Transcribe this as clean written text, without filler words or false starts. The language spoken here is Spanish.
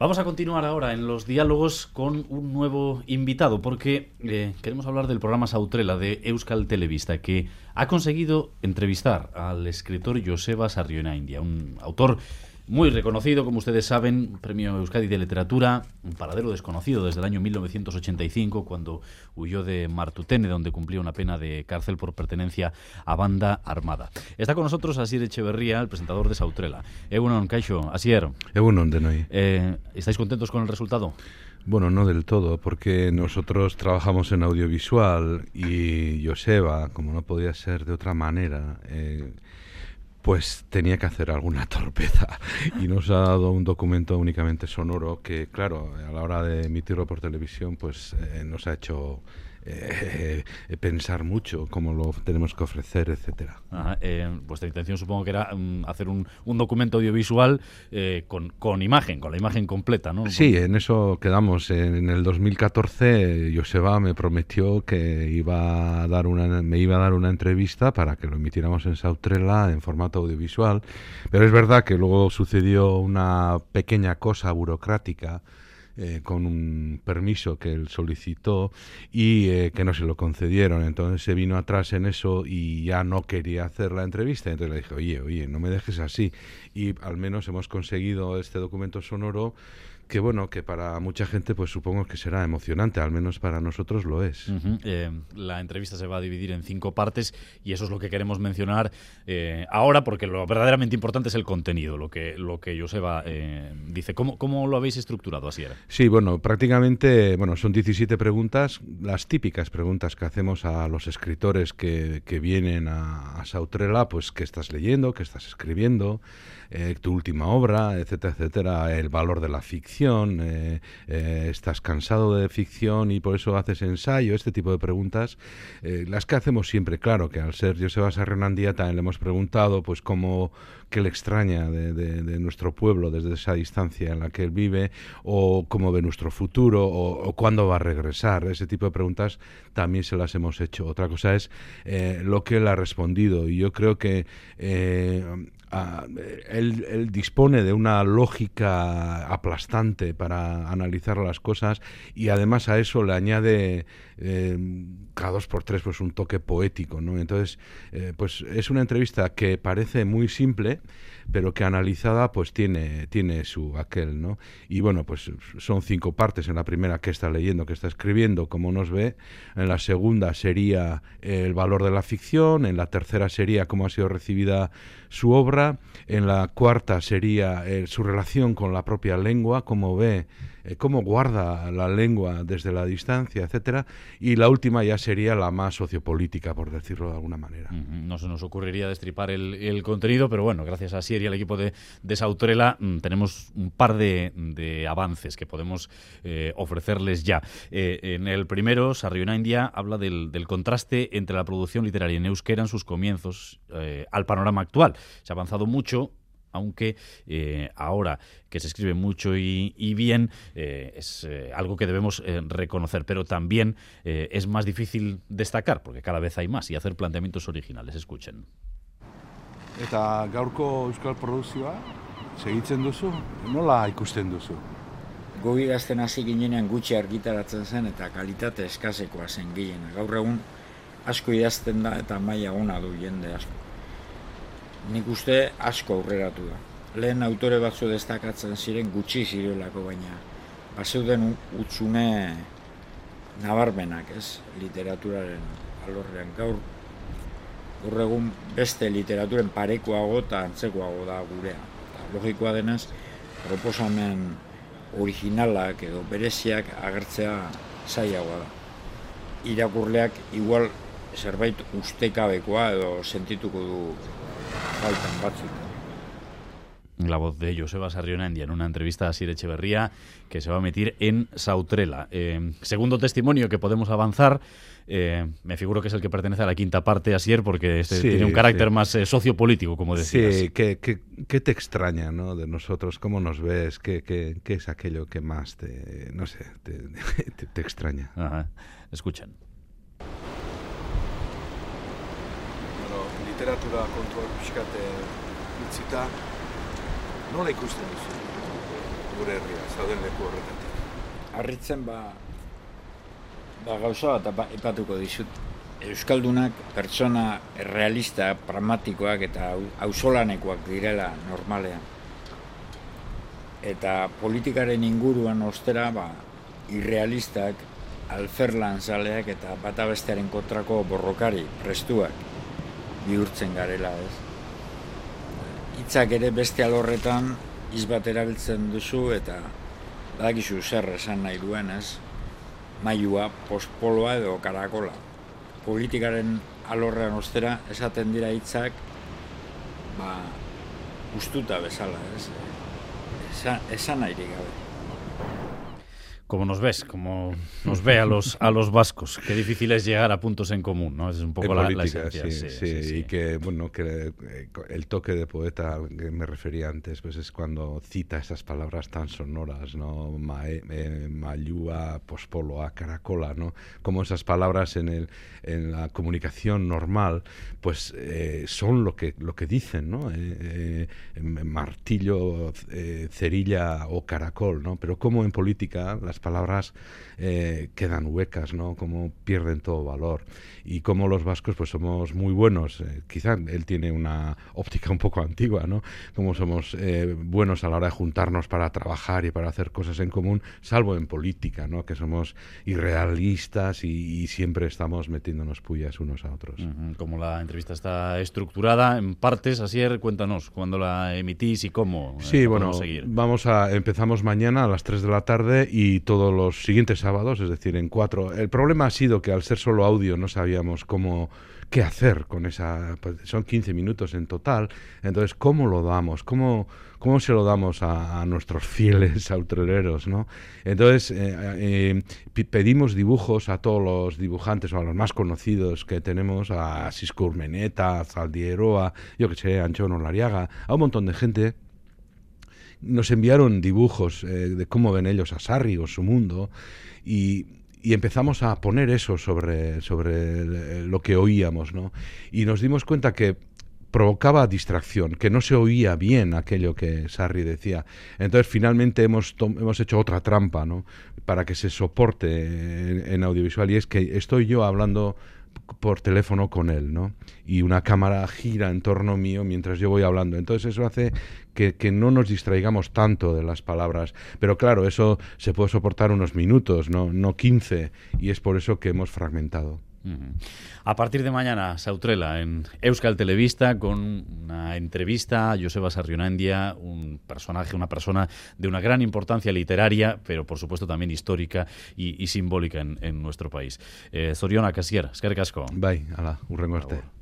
Vamos a continuar ahora en los diálogos con un nuevo invitado, porque queremos hablar del programa Sautrela de Euskal Telebista, que ha conseguido entrevistar al escritor Joseba Sarrionaindia, un autor muy reconocido, como ustedes saben, Premio Euskadi de Literatura, un paradero desconocido desde el año 1985, cuando huyó de Martutene, donde cumplía una pena de cárcel por pertenencia a banda armada. Está con nosotros Asier Echeverría, el presentador de Sautrela. Egunon, Kaixo, Asier. Egunon, denoi. ¿Estáis contentos con el resultado? Bueno, no del todo, porque nosotros trabajamos en audiovisual y Joseba, como no podía ser de otra manera, pues tenía que hacer alguna torpeza y nos ha dado un documento únicamente sonoro que, claro, a la hora de emitirlo por televisión, pues nos ha hecho pensar mucho cómo lo tenemos que ofrecer, etcétera. Vuestra intención supongo que era hacer un documento audiovisual con imagen, con la imagen completa, ¿no? Sí, en eso quedamos. En el 2014 Joseba me prometió que me iba a dar una entrevista para que lo emitiéramos en Sautrela en formato audiovisual, pero es verdad que luego sucedió una pequeña cosa burocrática con un permiso que él solicitó y que no se lo concedieron. Entonces se vino atrás en eso y ya no quería hacer la entrevista. Entonces le dije, oye, no me dejes así. Y al menos hemos conseguido este documento sonoro que, bueno, que para mucha gente pues supongo que será emocionante, al menos para nosotros lo es. La entrevista se va a dividir en 5 partes y eso es lo que queremos mencionar ahora, porque lo verdaderamente importante es el contenido, lo que Joseba dice. ¿Cómo lo habéis estructurado, Asier? Sí, bueno, prácticamente son 17 preguntas, las típicas preguntas que hacemos a los escritores que vienen a Sautrela, pues qué estás leyendo, qué estás escribiendo, tu última obra, etcétera, etcétera, el valor de la ficción, estás cansado de ficción y por eso haces ensayo, este tipo de preguntas, las que hacemos siempre. Claro que al ser Joseba Sarrionaindia también le hemos preguntado pues qué le extraña de nuestro pueblo desde esa distancia en la que él vive, o cómo ve nuestro futuro, o cuándo va a regresar. Ese tipo de preguntas también se las hemos hecho. Otra cosa es lo que él ha respondido, y yo creo que él dispone de una lógica aplastante para analizar las cosas, y además a eso le añade cada 2x3 pues un toque poético, ¿no? Entonces pues es una entrevista que parece muy simple, pero que analizada pues tiene su aquel, ¿no? Y bueno, pues son 5 partes. En la primera, qué está leyendo, qué está escribiendo, cómo nos ve. En la segunda sería el valor de la ficción. En la tercera sería cómo ha sido recibida su obra. En la cuarta sería su relación con la propia lengua, cómo ve, cómo guarda la lengua desde la distancia, etcétera. Y la última ya sería la más sociopolítica, por decirlo de alguna manera. No se nos ocurriría destripar el contenido, pero bueno, gracias a Sier y al equipo de Sautrela tenemos un par de avances que podemos ofrecerles ya. En el primero, Sarrionaindia habla del contraste entre la producción literaria en euskera en sus comienzos al panorama actual. Se ha avanzado mucho, aunque ahora que se escribe mucho y bien, es algo que debemos reconocer, pero también es más difícil destacar, porque cada vez hay más, y hacer planteamientos originales. Escuchen. Eta gaurko euskal produkzioa segitzen duzu? Nola ikusten duzu? Gu idazten hasi ginenean gutxi argitaratzen zen eta kalitate eskasekoa zen gehiena. Gaur egun asko idazten da eta maila ona du jende asko. Nik uste asko aurreratu da. Lehen autore batzu destakatzen ziren gutxi zirelako, baina bazeuden hutsune nabarmenak, ez, literaturaren alorrean. Gaur egun beste literaturen parekoago eta antzekoago da gurea. Logikoa denez, proposamen originalak edo bereziak agertzea zailagoa da. Irakurleak igual zerbait ustekabekoa edo sentituko du faltan batzuk. La voz de Joseba Sarrionaindia en una entrevista a Asier Echeverría, que se va a emitir en Sautrela. Segundo testimonio que podemos avanzar, me figuro que es el que pertenece a la quinta parte, Asier, porque tiene un carácter más sociopolítico, como decías. Sí, ¿qué te extraña, ¿no?, de nosotros? ¿Cómo nos ves? ¿Qué es aquello que más te extraña? Ajá. Escuchen. Literatura kontuak pixkat utzita, nola ikusten duzu? gure herria, zauden leku horretatik. Harritzen gauza bat aipatuko dizut. Euskaldunak pertsona realista, pragmatikoak eta auzolanekoak direla normalean. Eta politikaren inguruan ostera, irrealistak, alferlanzaleak eta bata bestearen kontrako borrokari prestuak bihurtzen garela, ez? Hitzak ere beste alorretan hitz bat erabiltzen duzu eta badakizu zer esan nahi duen, ez? Mailua, postpoloa edo karakola. Politikaren alorrean ostera esaten dira hitzak gustuta bezala, ez? Esan nahirik gabe. Como nos ves, como nos ve a los vascos. Qué difícil es llegar a puntos en común, ¿no? Es un poco la esencia. Sí. Y que, bueno, que el toque de poeta al que me refería antes, pues es cuando cita esas palabras tan sonoras, ¿no? Mayúa, pospoloa, caracola, ¿no? Como esas palabras en la comunicación normal, pues son lo que dicen, ¿no? Martillo, cerilla o caracol, ¿no? Pero como en política las palabras quedan huecas, ¿no? Como pierden todo valor. Y como los vascos pues somos muy buenos, quizá él tiene una óptica un poco antigua, ¿no? Como somos buenos a la hora de juntarnos para trabajar y para hacer cosas en común, salvo en política, ¿no? Que somos irrealistas y siempre estamos metiéndonos pullas unos a otros. Como la entrevista está estructurada en partes, Asier, cuéntanos cuándo la emitís y cómo. Sí, bueno, seguir. Empezamos mañana a las 3 de la tarde y todos los siguientes sábados, es decir, en 4. El problema ha sido que al ser solo audio no sabíamos qué hacer con esa. Pues son 15 minutos en total. Entonces, ¿cómo lo damos? ¿Cómo se lo damos a nuestros fieles autrereros, ¿no? Entonces, pedimos dibujos a todos los dibujantes o a los más conocidos que tenemos, a Sisco Urmeneta, a Zaldieroa, yo que sé, a Anchón Olariaga, a un montón de gente. Nos enviaron dibujos de cómo ven ellos a Sarri o su mundo y empezamos a poner eso sobre lo que oíamos, ¿no? Y nos dimos cuenta que provocaba distracción, que no se oía bien aquello que Sarri decía. Entonces finalmente hemos hecho otra trampa, ¿no? Para que se soporte en audiovisual, y es que estoy yo hablando por teléfono con él, ¿no? Y una cámara gira en torno mío mientras yo voy hablando. Entonces eso hace que no nos distraigamos tanto de las palabras. Pero claro, eso se puede soportar unos minutos, no 15, y es por eso que hemos fragmentado. A partir de mañana, Sautrela, en Euskal Telebista, con una entrevista a Joseba Sarrionandia, una persona de una gran importancia literaria, pero por supuesto también histórica y simbólica en nuestro país. Zorionak, Asier, eskerrik asko. Bai, hala, hurrengo arte.